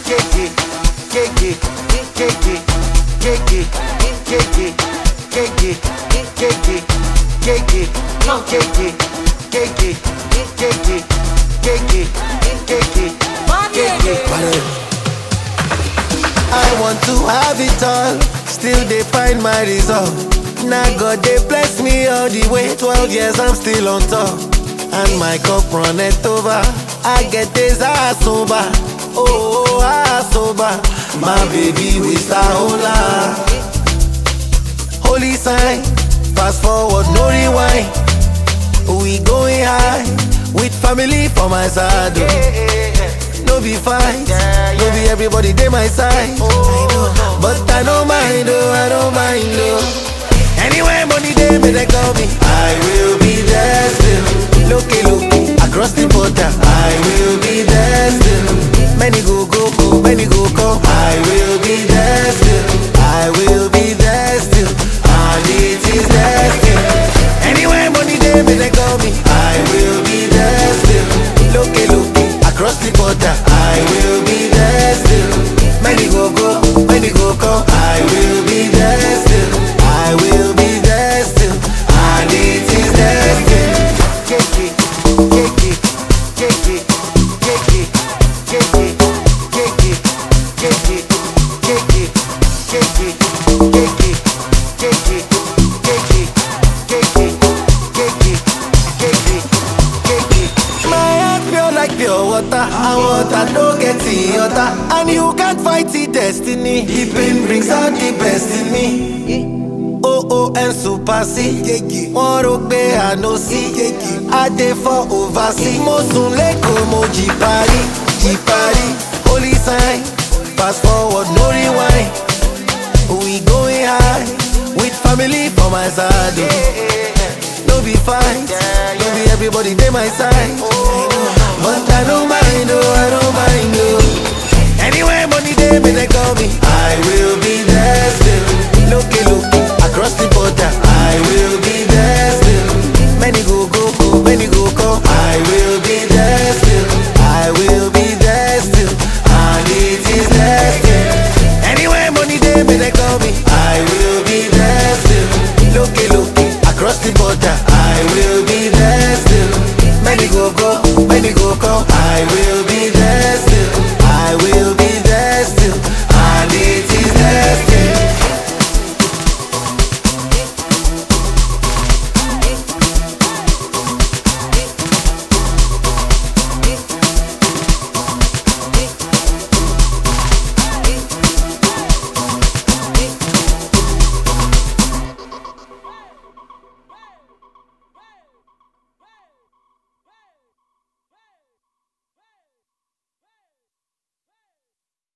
I want to have it all, still they find my resolve. Now God they bless me all the way. 12 years I'm still on top, and my cup runneth over. I get this ass sober, oh ass sober. My baby we start hola. Holy sign, fast forward no rewind. We going high with family for my side. No be fight, no be everybody they my side. But I don't mind, I don't mind. Anywhere money they may they call me, I will be there still. Look across the border, I will be there still. Many go, many go come, I will be there still. I will be there still, and it is there still. Anywhere money they may they call me, I will be there still. Look across the border, I will be there still. Many go, many go come, I will be there still. I will be there still, and it is there still. Pure water, and water no get the other. And you can't fight the destiny. The pain brings out the best in me. Oh and super C. One rope I no see. I dey for oversee. Mosun leko mo jipari. Holy sign, fast forward no rewind. We going high with family for my side. No be fight, no be everybody they my side. But I don't mind, I don't mind.